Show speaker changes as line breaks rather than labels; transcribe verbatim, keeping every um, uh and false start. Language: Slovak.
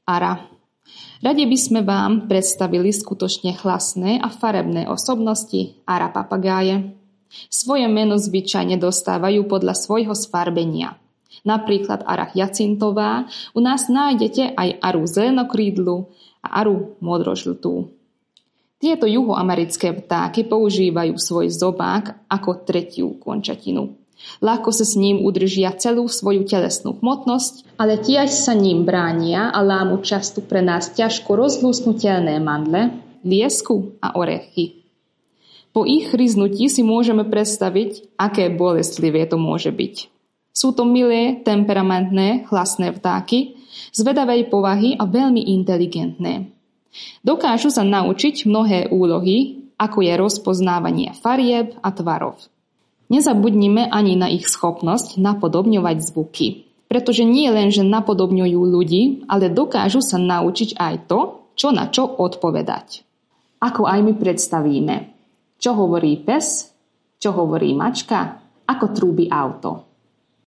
Ara. Radi by sme vám predstavili skutočne hlasné a farebné osobnosti ara papagáje. Svoje meno zvyčajne dostávajú podľa svojho sfarbenia. Napríklad ara hyacintová, u nás nájdete aj aru zelenokrídlu a aru modrožltú. Tieto juhoamerické vtáky používajú svoj zobák ako tretiu končatinu. Ľahko sa s ním udržia celú svoju telesnú hmotnosť, ale tiež sa ním bránia a lámu často pre nás ťažko rozlúsknutelné mandle, liesku a orechy. Po ich hryznutí si môžeme predstaviť, aké bolestlivé to môže byť. Sú to milé, temperamentné, hlasné vtáky, zvedavej povahy a veľmi inteligentné. Dokážu sa naučiť mnohé úlohy, ako je rozpoznávanie farieb a tvarov. Nezabudnime ani na ich schopnosť napodobňovať zvuky, pretože nie len, že napodobňujú ľudí, ale dokážu sa naučiť aj to, čo na čo odpovedať. Ako aj my predstavíme, čo hovorí pes, čo hovorí mačka, ako trúbi auto.